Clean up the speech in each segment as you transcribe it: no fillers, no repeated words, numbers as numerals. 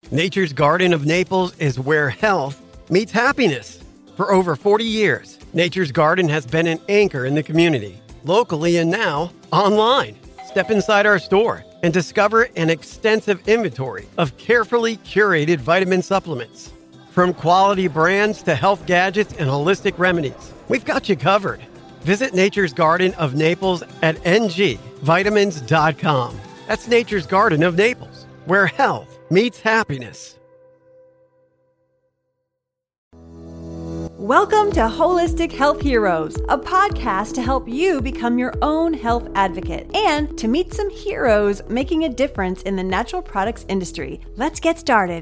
Nature's Garden of Naples is where health meets happiness. For over 40 years, Nature's Garden has been an anchor in the community, locally and now online. Step inside our store and discover an extensive inventory of carefully curated vitamin supplements. From quality brands to health gadgets and holistic remedies, we've got you covered. Visit Nature's Garden of Naples at ngvitamins.com. That's Nature's Garden of Naples, where health meets happiness. Welcome to Holistic Health Heroes, a podcast to help you become your own health advocate and to meet some heroes making a difference in the natural products industry. Let's get started.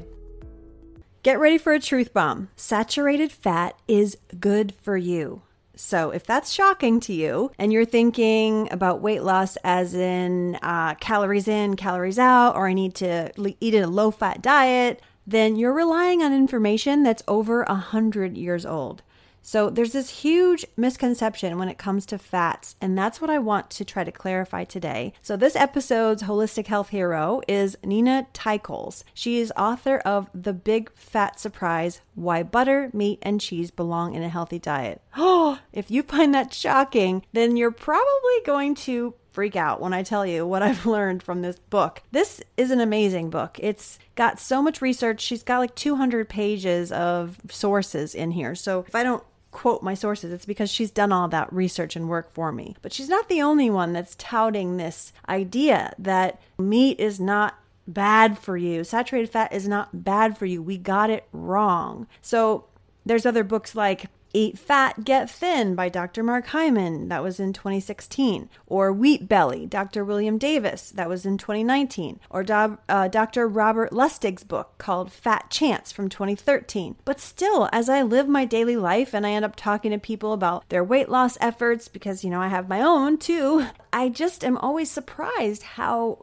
Get ready for a truth bomb. Saturated fat is good for you. So if that's shocking to you and you're thinking about weight loss as in calories in, calories out, or I need to eat a low-fat diet, then you're relying on information that's over 100 years old. So there's this huge misconception when it comes to fats, and that's what I want to try to clarify today. So this episode's Holistic Health Hero is Nina Teicholz. She is author of The Big Fat Surprise: Why Butter, Meat, and Cheese Belong in a Healthy Diet. Oh, if you find that shocking, then you're probably going to freak out when I tell you what I've learned from this book. This is an amazing book. It's got so much research. She's got like 200 pages of sources in here. So if I don't quote my sources, it's because she's done all that research and work for me. But she's not the only one that's touting this idea that meat is not bad for you. Saturated fat is not bad for you. We got it wrong. So there's other books like Eat Fat, Get Thin by Dr. Mark Hyman. That was in 2016. Or Wheat Belly, Dr. William Davis. That was in 2019. Or Dr. Robert Lustig's book called Fat Chance from 2013. But still, as I live my daily life and I end up talking to people about their weight loss efforts, because, you know, I have my own too, I just am always surprised how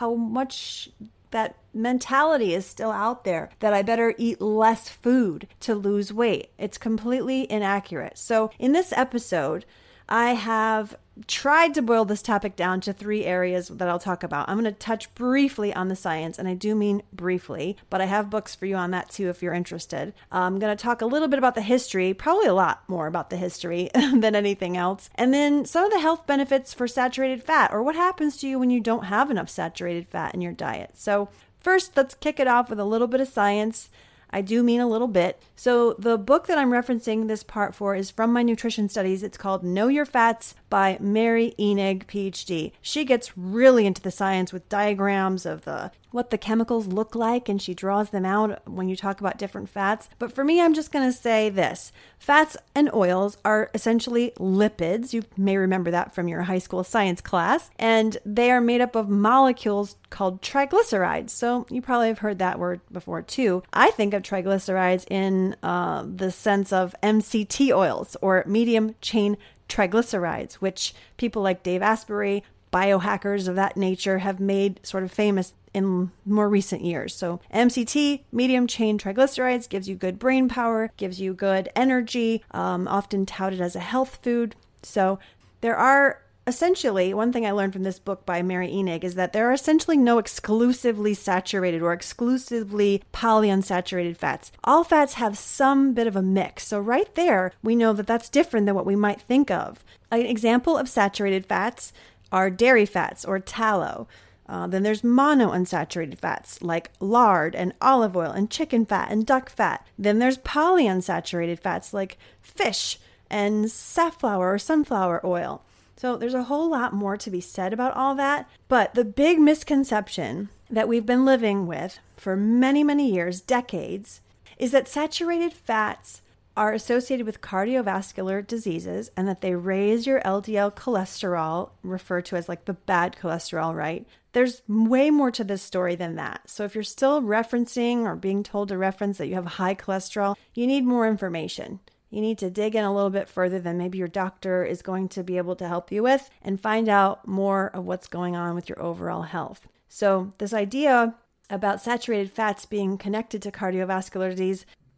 much that mentality is still out there that I better eat less food to lose weight. It's completely inaccurate. So in this episode, I have tried to boil this topic down to 3 areas that I'll talk about. I'm going to touch briefly on the science, and I do mean briefly, but I have books for you on that too if you're interested. I'm going to talk a little bit about the history, probably a lot more about the history than anything else, and then some of the health benefits for saturated fat, or what happens to you when you don't have enough saturated fat in your diet. So first, let's kick it off with a little bit of science. I do mean a little bit. So the book that I'm referencing this part for is from my nutrition studies. It's called Know Your Fats by Mary Enig, PhD. She gets really into the science with diagrams of what the chemicals look like, and she draws them out when you talk about different fats. But for me, I'm just going to say this. Fats and oils are essentially lipids. You may remember that from your high school science class. And they are made up of molecules called triglycerides. So you probably have heard that word before too. I think of triglycerides in the sense of MCT oils, or medium chain triglycerides, which people like Dave Asprey, biohackers of that nature, have made sort of famous in more recent years. So MCT, medium chain triglycerides, gives you good brain power, gives you good energy, often touted as a health food. So there are essentially, one thing I learned from this book by Mary Enig is that there are essentially no exclusively saturated or exclusively polyunsaturated fats. All fats have some bit of a mix. So right there, we know that that's different than what we might think of. An example of saturated fats are dairy fats or tallow. Then there's monounsaturated fats like lard and olive oil and chicken fat and duck fat. Then there's polyunsaturated fats like fish and safflower or sunflower oil. So there's a whole lot more to be said about all that. But the big misconception that we've been living with for many, many years, decades, is that saturated fats are associated with cardiovascular diseases and that they raise your LDL cholesterol, referred to as like the bad cholesterol, right? There's way more to this story than that. So if you're still referencing or being told to reference that you have high cholesterol, you need more information. You need to dig in a little bit further than maybe your doctor is going to be able to help you with, and find out more of what's going on with your overall health. So this idea about saturated fats being connected to cardiovascular disease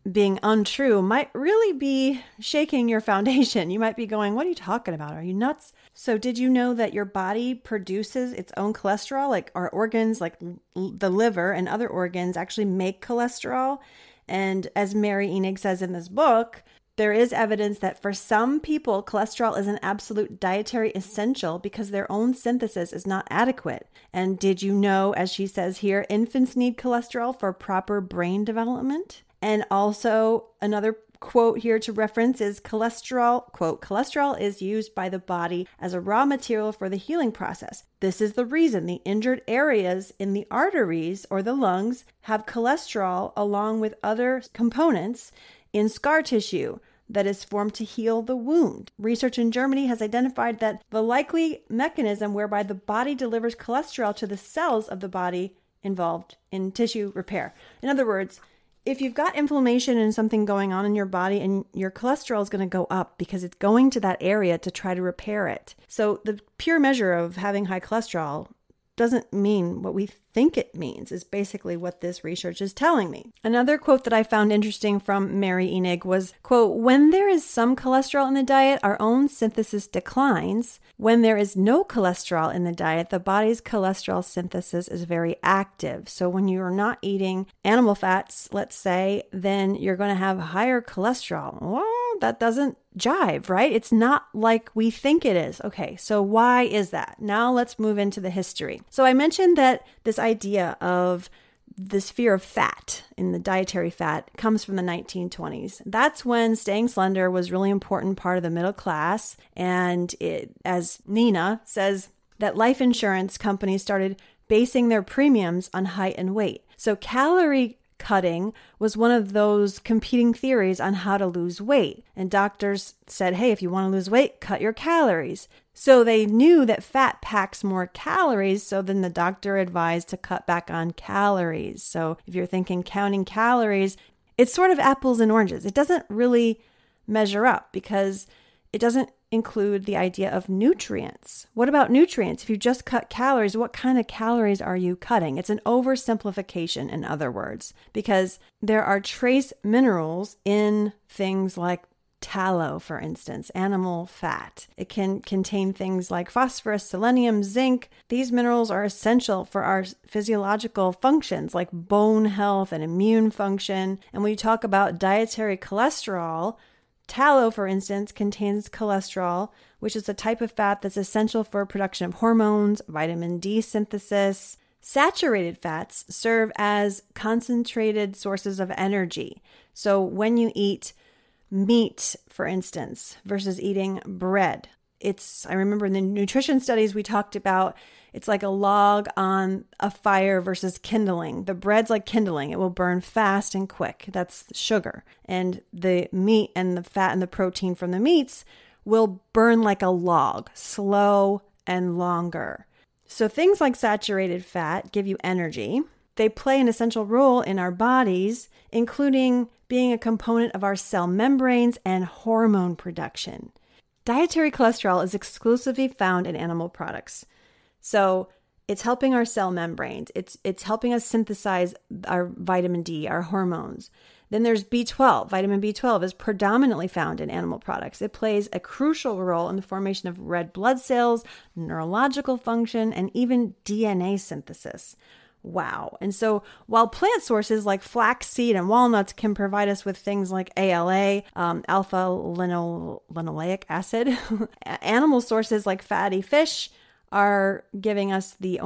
being untrue might really be shaking your foundation. You might be going, what are you talking about? Are you nuts? So did you know that your body produces its own cholesterol? Like our organs, like the liver and other organs actually make cholesterol. And as Mary Enig says in this book, there is evidence that for some people, cholesterol is an absolute dietary essential because their own synthesis is not adequate. And did you know, as she says here, infants need cholesterol for proper brain development? And also another quote here to reference is cholesterol, quote, cholesterol is used by the body as a raw material for the healing process. This is the reason the injured areas in the arteries or the lungs have cholesterol along with other components in scar tissue that is formed to heal the wound. Research in Germany has identified that the likely mechanism whereby the body delivers cholesterol to the cells of the body involved in tissue repair. In other words, if you've got inflammation and something going on in your body, and your cholesterol is going to go up because it's going to that area to try to repair it. So the pure measure of having high cholesterol doesn't mean what we think it means, is basically what this research is telling me. Another quote that I found interesting from Mary Enig was, quote, when there is some cholesterol in the diet, our own synthesis declines. When there is no cholesterol in the diet, the body's cholesterol synthesis is very active. So when you are not eating animal fats, let's say, then you're going to have higher cholesterol. Well, that doesn't jive, right? It's not like we think it is. Okay, so why is that? Now let's move into the history. So I mentioned that this idea of this fear of fat in the dietary fat comes from the 1920s. That's when staying slender was really important part of the middle class. And it, as Nina says, that life insurance companies started basing their premiums on height and weight. So calorie cutting was one of those competing theories on how to lose weight. And doctors said, hey, if you want to lose weight, cut your calories. So they knew that fat packs more calories, so then the doctor advised to cut back on calories. So if you're thinking counting calories, it's sort of apples and oranges. It doesn't really measure up because it doesn't include the idea of nutrients. What about nutrients? If you just cut calories, what kind of calories are you cutting? It's an oversimplification, in other words, because there are trace minerals in things like tallow, for instance, animal fat. It can contain things like phosphorus, selenium, zinc. These minerals are essential for our physiological functions like bone health and immune function. And when you talk about dietary cholesterol, tallow, for instance, contains cholesterol, which is a type of fat that's essential for production of hormones, vitamin D synthesis. Saturated fats serve as concentrated sources of energy. So when you eat meat, for instance, versus eating bread, I remember in the nutrition studies we talked about, it's like a log on a fire versus kindling. The bread's like kindling. It will burn fast and quick. That's sugar. And the meat and the fat and the protein from the meats will burn like a log, slow and longer. So things like saturated fat give you energy. They play an essential role in our bodies, including being a component of our cell membranes and hormone production. Dietary cholesterol is exclusively found in animal products. So it's helping our cell membranes. It's helping us synthesize our vitamin D, our hormones. Then there's B12. Vitamin B12 is predominantly found in animal products. It plays a crucial role in the formation of red blood cells, neurological function, and even DNA synthesis. Wow. And so while plant sources like flaxseed and walnuts can provide us with things like ALA, alpha linoleic acid, animal sources like fatty fish are giving us the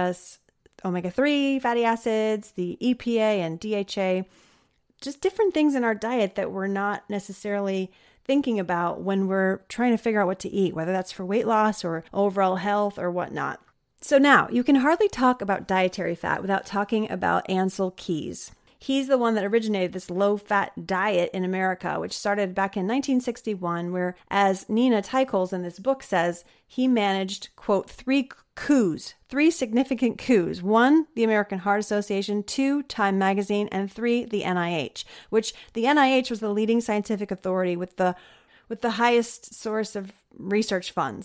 omega-3 fatty acids, the EPA and DHA, just different things in our diet that we're not necessarily thinking about when we're trying to figure out what to eat, whether that's for weight loss or overall health or whatnot. So now, you can hardly talk about dietary fat without talking about Ancel Keys. He's the one that originated this low-fat diet in America, which started back in 1961, where, as Nina Teicholz in this book says, he managed, quote, three significant coups. 1, the American Heart Association, 2, Time Magazine, and 3, the NIH, which the NIH was the leading scientific authority with the highest source of research funds.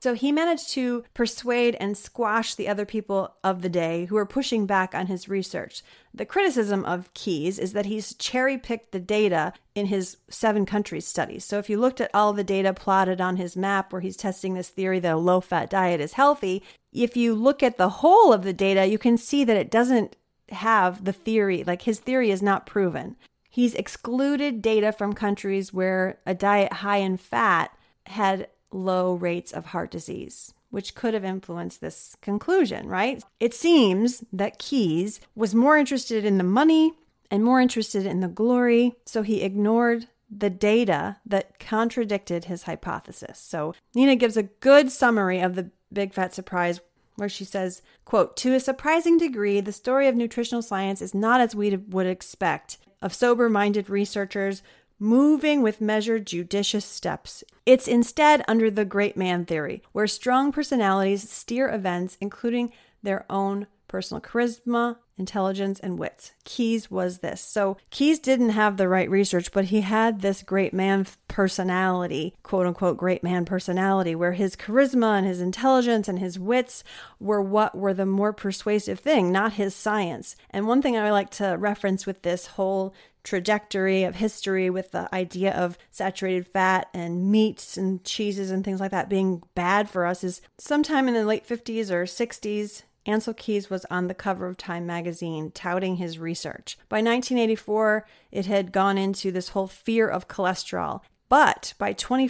So he managed to persuade and squash the other people of the day who were pushing back on his research. The criticism of Keyes is that he's cherry-picked the data in his 7 countries studies. So if you looked at all the data plotted on his map where he's testing this theory that a low-fat diet is healthy, if you look at the whole of the data, you can see that it doesn't have the theory, like his theory is not proven. He's excluded data from countries where a diet high in fat had low rates of heart disease, which could have influenced this conclusion, right? It seems that Keyes was more interested in the money and more interested in the glory, so he ignored the data that contradicted his hypothesis. So Nina gives a good summary of the Big Fat Surprise where she says, quote, "To a surprising degree, the story of nutritional science is not as we would expect of sober-minded researchers moving with measured, judicious steps. It's instead under the great man theory, where strong personalities steer events, including their own personal charisma, intelligence, and wits." Keyes was this. So Keyes didn't have the right research, but he had this great man personality, quote unquote, great man personality, where his charisma and his intelligence and his wits were what were the more persuasive thing, not his science. And one thing I like to reference with this whole trajectory of history with the idea of saturated fat and meats and cheeses and things like that being bad for us is sometime in the late 50s or 60s, Ancel Keys was on the cover of Time magazine touting his research. By 1984, it had gone into this whole fear of cholesterol. But by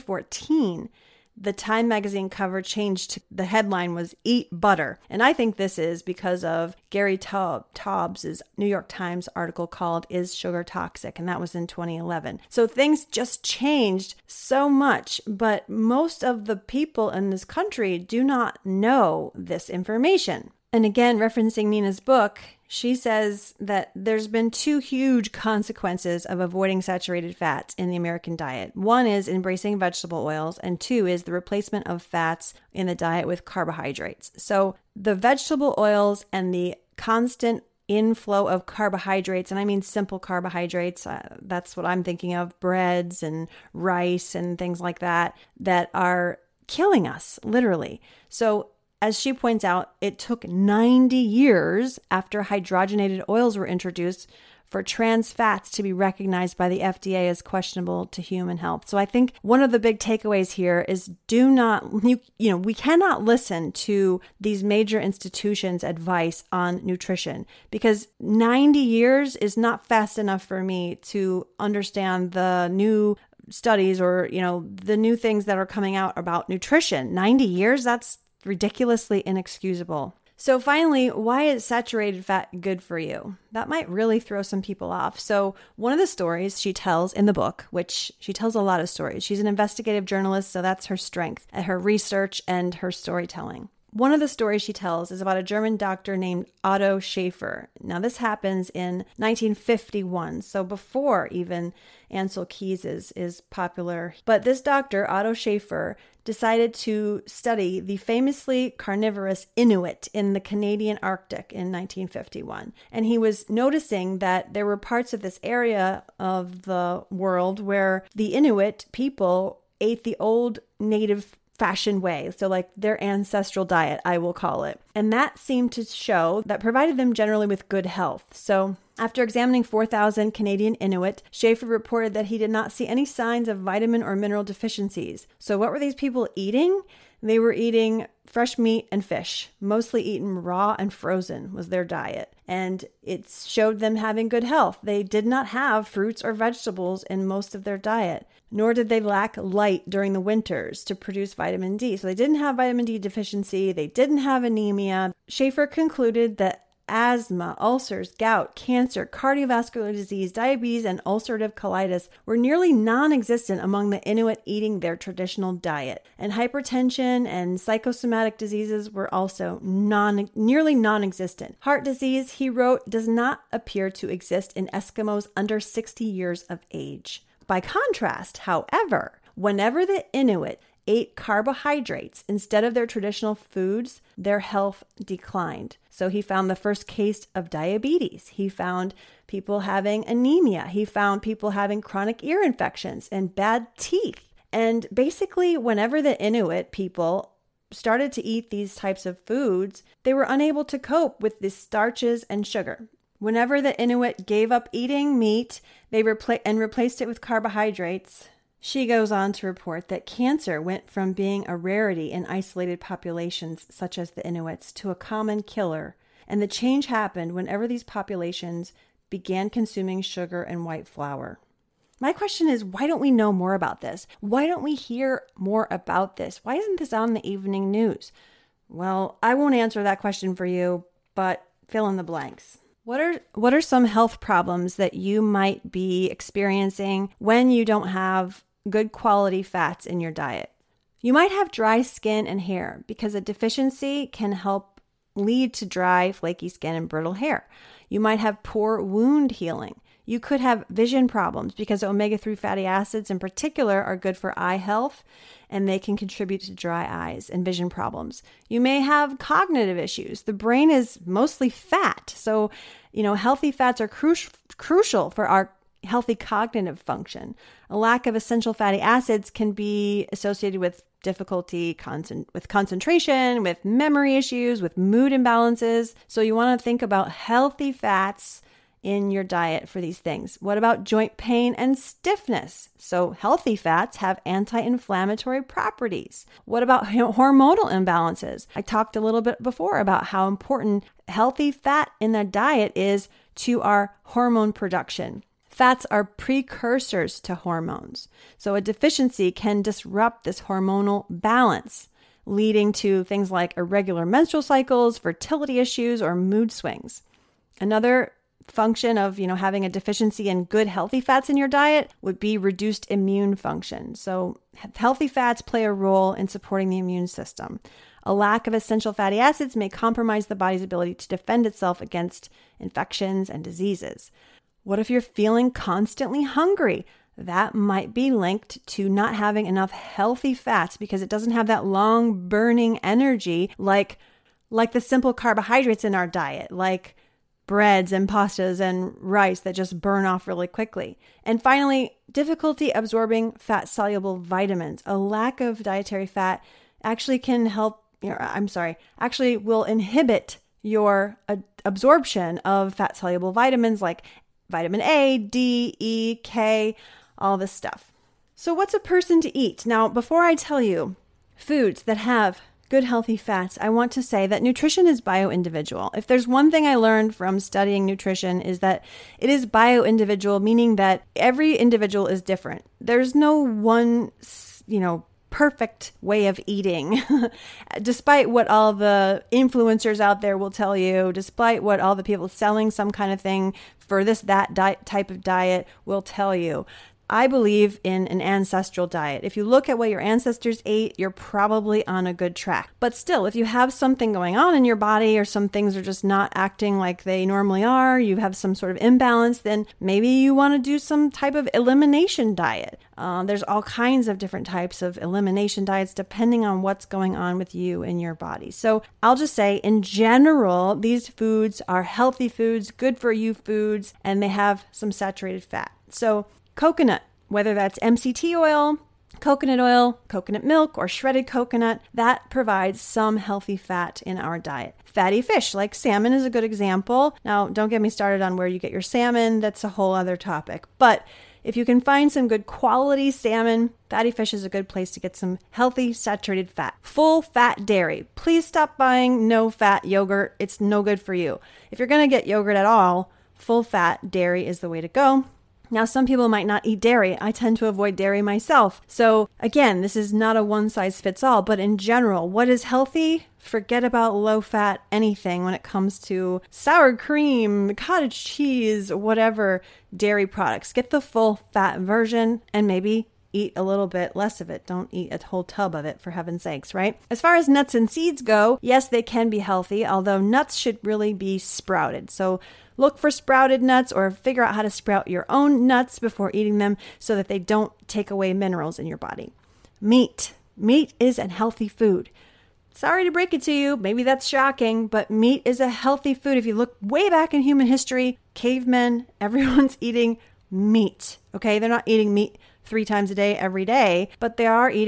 2014, the Time magazine cover changed to, the headline was "Eat Butter." And I think this is because of Gary Taubes' New York Times article called "Is Sugar Toxic?" And that was in 2011. So things just changed so much, but most of the people in this country do not know this information. And again, referencing Nina's book, she says that there's been 2 huge consequences of avoiding saturated fats in the American diet. 1 is embracing vegetable oils, and 2 is the replacement of fats in the diet with carbohydrates. So the vegetable oils and the constant inflow of carbohydrates, and I mean simple carbohydrates, that's what I'm thinking of, breads and rice and things like that, that are killing us, literally. So as she points out, it took 90 years after hydrogenated oils were introduced for trans fats to be recognized by the FDA as questionable to human health. So I think one of the big takeaways here is we cannot listen to these major institutions' advice on nutrition, because 90 years is not fast enough for me to understand the new studies or, the new things that are coming out about nutrition. 90 years, that's ridiculously inexcusable. So finally, why is saturated fat good for you? That might really throw some people off. So one of the stories she tells in the book, which she tells a lot of stories. She's an investigative journalist, so that's her strength, at her research and her storytelling. One of the stories she tells is about a German doctor named Otto Schäfer. Now, this happens in 1951, so before even Ancel Keys is popular. But this doctor, Otto Schäfer, decided to study the famously carnivorous Inuit in the Canadian Arctic in 1951. And he was noticing that there were parts of this area of the world where the Inuit people ate the old native fashion way. So like their ancestral diet, I will call it. And that seemed to show that provided them generally with good health. So after examining 4,000 Canadian Inuit, Schäfer reported that he did not see any signs of vitamin or mineral deficiencies. So what were these people eating? They were eating fresh meat and fish, mostly eaten raw and frozen was their diet. And it showed them having good health. They did not have fruits or vegetables in most of their diet, nor did they lack light during the winters to produce vitamin D. So they didn't have vitamin D deficiency. They didn't have anemia. Schäfer concluded that asthma, ulcers, gout, cancer, cardiovascular disease, diabetes, and ulcerative colitis were nearly non-existent among the Inuit eating their traditional diet. And hypertension and psychosomatic diseases were also nearly non-existent. Heart disease, he wrote, does not appear to exist in Eskimos under 60 years of age. By contrast, however, whenever the Inuit ate carbohydrates instead of their traditional foods, their health declined. So he found the first case of diabetes. He found people having anemia. He found people having chronic ear infections and bad teeth. And basically, whenever the Inuit people started to eat these types of foods, they were unable to cope with the starches and sugar. Whenever the Inuit gave up eating meat, they replaced it with carbohydrates. She goes on to report that cancer went from being a rarity in isolated populations such as the Inuits to a common killer, and the change happened whenever these populations began consuming sugar and white flour. My question is, why don't we know more about this? Why don't we hear more about this? Why isn't this on the evening news? Well, I won't answer that question for you, but fill in the blanks. What are some health problems that you might be experiencing when you don't have good quality fats in your diet? You might have dry skin and hair because a deficiency can help lead to dry, flaky skin and brittle hair. You might have poor wound healing. You could have vision problems because omega-3 fatty acids in particular are good for eye health, and they can contribute to dry eyes and vision problems. You may have cognitive issues. The brain is mostly fat. So, healthy fats are crucial for our healthy cognitive function. A lack of essential fatty acids can be associated with difficulty with concentration, with memory issues, with mood imbalances. So you want to think about healthy fats in your diet for these things. What about joint pain and stiffness? So healthy fats have anti-inflammatory properties. What about hormonal imbalances? I talked a little bit before about how important healthy fat in the diet is to our hormone production. Fats are precursors to hormones. So a deficiency can disrupt this hormonal balance, leading to things like irregular menstrual cycles, fertility issues, or mood swings. Another function of, having a deficiency in good healthy fats in your diet would be reduced immune function. So healthy fats play a role in supporting the immune system. A lack of essential fatty acids may compromise the body's ability to defend itself against infections and diseases. What if you're feeling constantly hungry? That might be linked to not having enough healthy fats because it doesn't have that long burning energy like the simple carbohydrates in our diet, like breads and pastas and rice that just burn off really quickly. And finally, difficulty absorbing fat-soluble vitamins. A lack of dietary fat actually will inhibit your absorption of fat-soluble vitamins like vitamin A, D, E, K, all this stuff. So what's a person to eat? Now, before I tell you foods that have good healthy fats, I want to say that nutrition is bio-individual. If there's one thing I learned from studying nutrition is that it is bio-individual, meaning that every individual is different. There's no one, perfect way of eating, despite what all the influencers out there will tell you, despite what all the people selling some kind of thing for that type of diet will tell you. I believe in an ancestral diet. If you look at what your ancestors ate, you're probably on a good track. But still, if you have something going on in your body or some things are just not acting like they normally are, you have some sort of imbalance, then maybe you want to do some type of elimination diet. There's all kinds of different types of elimination diets depending on what's going on with you and your body. So I'll just say, in general, these foods are healthy foods, good for you foods, and they have some saturated fat. So coconut, whether that's MCT oil, coconut milk, or shredded coconut, that provides some healthy fat in our diet. Fatty fish, like salmon, is a good example. Now, don't get me started on where you get your salmon. That's a whole other topic. But if you can find some good quality salmon, fatty fish is a good place to get some healthy saturated fat. Full fat dairy. Please stop buying no fat yogurt. It's no good for you. If you're going to get yogurt at all, full fat dairy is the way to go. Now, some people might not eat dairy. I tend to avoid dairy myself. So again, this is not a one size fits all, but in general, what is healthy? Forget about low fat anything when it comes to sour cream, cottage cheese, whatever dairy products. Get the full fat version and maybe eat a little bit less of it. Don't eat a whole tub of it, for heaven's sakes, right? As far as nuts and seeds go, yes, they can be healthy, although nuts should really be sprouted. So look for sprouted nuts or figure out how to sprout your own nuts before eating them so that they don't take away minerals in your body. Meat. Meat is a healthy food. Sorry to break it to you, maybe that's shocking, but meat is a healthy food. If you look way back in human history, cavemen, everyone's eating meat, okay? They're not eating meat 3 times a day, every day, but they are eating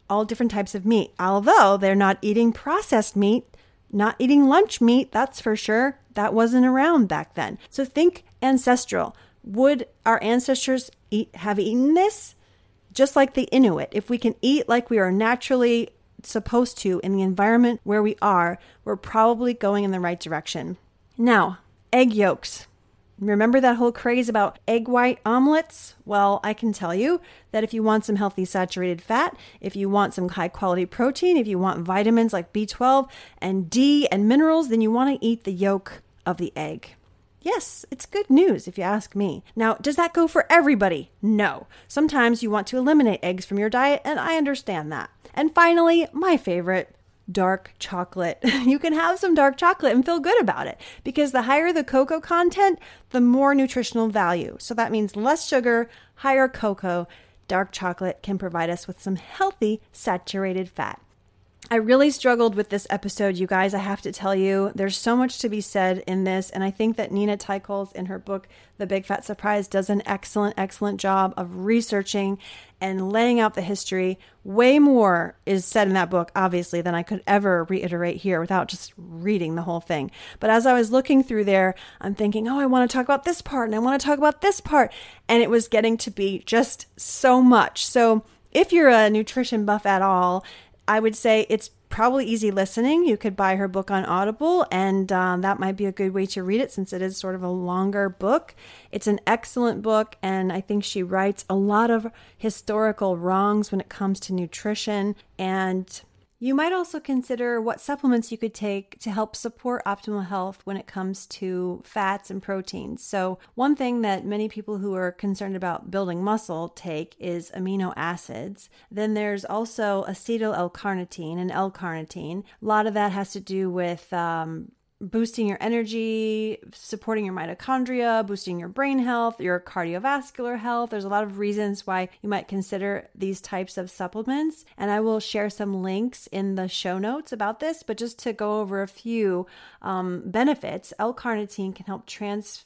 all different types of meat. Although they're not eating processed meat, not eating lunch meat, that's for sure. That wasn't around back then. So think ancestral. Would our ancestors have eaten this? Just like the Inuit, if we can eat like we are naturally supposed to in the environment where we are, we're probably going in the right direction. Now, egg yolks. Remember that whole craze about egg white omelets? Well, I can tell you that if you want some healthy saturated fat, if you want some high quality protein, if you want vitamins like B12 and D and minerals, then you want to eat the yolk of the egg. Yes, it's good news if you ask me. Now, does that go for everybody? No. Sometimes you want to eliminate eggs from your diet, and I understand that. And finally, my favorite, dark chocolate. You can have some dark chocolate and feel good about it because the higher the cocoa content, the more nutritional value. So that means less sugar, higher cocoa. Dark chocolate can provide us with some healthy saturated fat. I really struggled with this episode, you guys. I have to tell you, there's so much to be said in this. And I think that Nina Teicholz in her book, The Big Fat Surprise, does an excellent job of researching and laying out the history. Way more is said in that book, obviously, than I could ever reiterate here without just reading the whole thing. But as I was looking through there, I'm thinking, I want to talk about this part and I want to talk about this part. And it was getting to be just so much. So if you're a nutrition buff at all, I would say it's probably easy listening. You could buy her book on Audible, and that might be a good way to read it since it is sort of a longer book. It's an excellent book, and I think she rights a lot of historical wrongs when it comes to nutrition. And you might also consider what supplements you could take to help support optimal health when it comes to fats and proteins. So one thing that many people who are concerned about building muscle take is amino acids. Then there's also acetyl L-carnitine and L-carnitine. A lot of that has to do with boosting your energy, supporting your mitochondria, boosting your brain health, your cardiovascular health. There's a lot of reasons why you might consider these types of supplements. And I will share some links in the show notes about this, but just to go over a few benefits, L-carnitine can help transport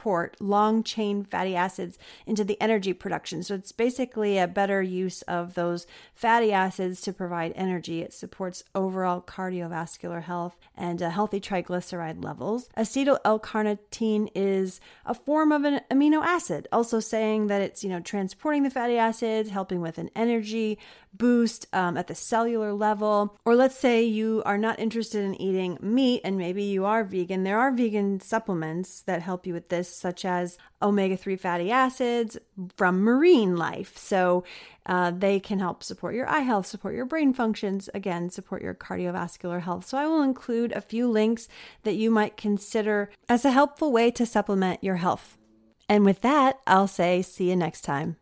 long-chain fatty acids into the energy production. So it's basically a better use of those fatty acids to provide energy. It supports overall cardiovascular health and healthy triglyceride levels. Acetyl L-carnitine is a form of an amino acid, also saying that it's, transporting the fatty acids, helping with an energy boost at the cellular level. Or let's say you are not interested in eating meat and maybe you are vegan. There are vegan supplements that help you with this, such as omega-3 fatty acids from marine life. So they can help support your eye health, support your brain functions, again, support your cardiovascular health. So I will include a few links that you might consider as a helpful way to supplement your health. And with that, I'll say see you next time.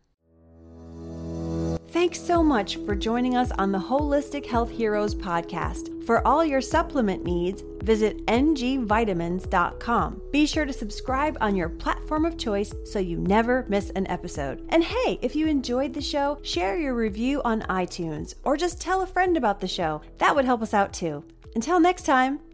Thanks so much for joining us on the Holistic Health Heroes podcast. For all your supplement needs, visit ngvitamins.com. Be sure to subscribe on your platform of choice so you never miss an episode. And hey, if you enjoyed the show, share your review on iTunes or just tell a friend about the show. That would help us out too. Until next time.